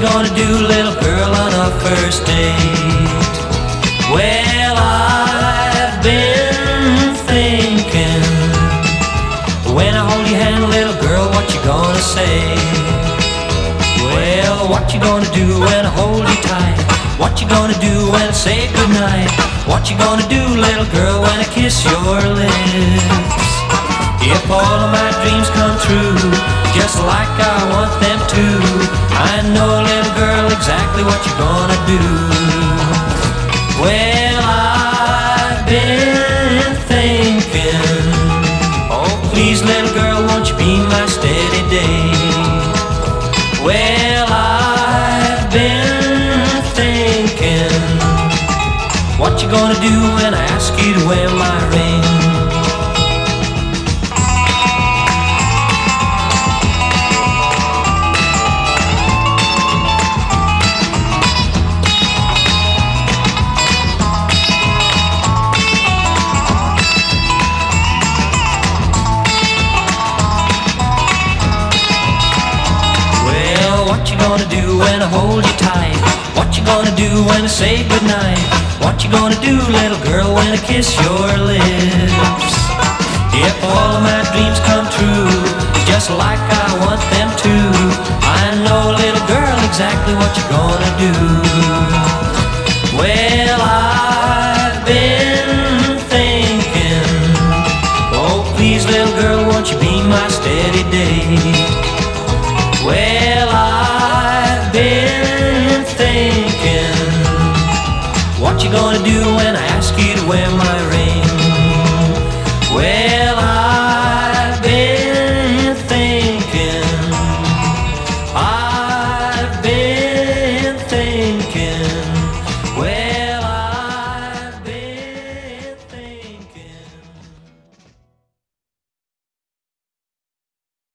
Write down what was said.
gonna do, little girl, on our first date? Well, I've been thinking, when I hold your hand, little girl, what you gonna say? Well, what you gonna do when I hold you tight? What you gonna do when I say goodnight? What you gonna do, little girl, when I kiss your lips? If all of my dreams come true, just like I want them to, I know, little girl, exactly what you're gonna do. Well, I've been thinking, oh, please, little girl, won't you be my steady date? Well, I've been thinking, what you gonna do when I ask you to wear my ring? What you gonna do when I hold you tight? What you gonna do when I say goodnight? What you gonna do, little girl, when I kiss your lips? If all of my dreams come true, just like I want them to, I know, little girl, exactly what you're gonna do. Well, I've been thinking, oh, please, little girl, won't you be my steady date? Well, I've been thinking, what you gonna do when I ask you to wear my ring? Well,